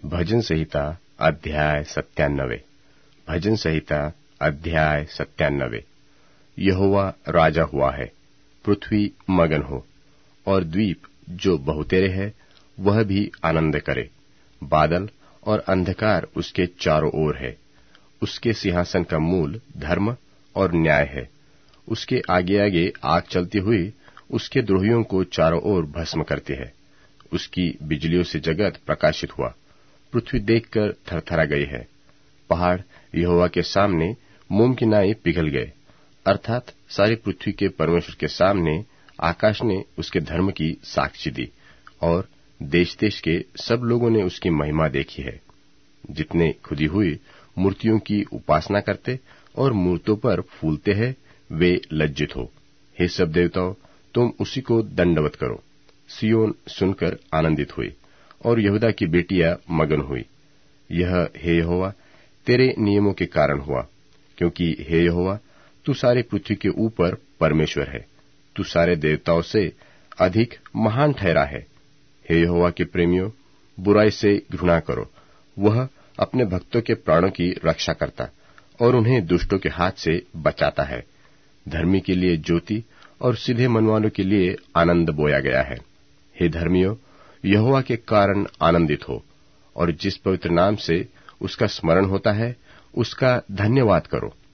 भजन संहिता अध्याय 97। भजन संहिता अध्याय 97। यहोवा राजा हुआ है, पृथ्वी मगन हो, और द्वीप जो बहुतेरे है वह भी आनंद करे। बादल और अंधकार उसके चारों ओर है। उसके सिंहासन का मूल धर्म और न्याय है। उसके आगे आगे आग चलती हुई उसके द्रोहियों को चारों ओर भस्म करती है। उसकी बिजलियों से जगत प्रकाशित हुआ। पृथ्वी देखकर थरथरा गई है। पहाड़ यहोवा के सामने मोम की नाई पिघल गए, अर्थात सारी पृथ्वी के परमेश्वर के सामने आकाश ने उसके धर्म की साक्षी दी, और देश देश के सब लोगों ने उसकी महिमा देखी है। जितने खुदी हुई मूर्तियों की उपासना करते और मूर्तों पर फूलते हैं, वे लज्जित हो। हे सब देवताओं, तुम उसी को दंडवत करो। सिय्योन सुनकर आनंदित हुई, और यहूदा की बेटियां मगन हुई। यह हे यहोवा तेरे नियमों के कारण हुआ, क्योंकि हे यहोवा तू सारी पृथ्वी के ऊपर परमेश्वर है। तू सारे देवताओं से अधिक महान ठहरा है। हे यहोवा के प्रेमियों, बुराई से घृणा करो। वह अपने भक्तों के प्राणों की रक्षा करता और उन्हें दुष्टों के हाथ से बचाता है। धर्मी के लिए ज्योति और सीधे मन वालों के लिए आनंद बोया गया है। हे धर्मियों, यहोवा के कारण आनंदित हो, और जिस पवित्र नाम से उसका स्मरण होता है उसका धन्यवाद करो।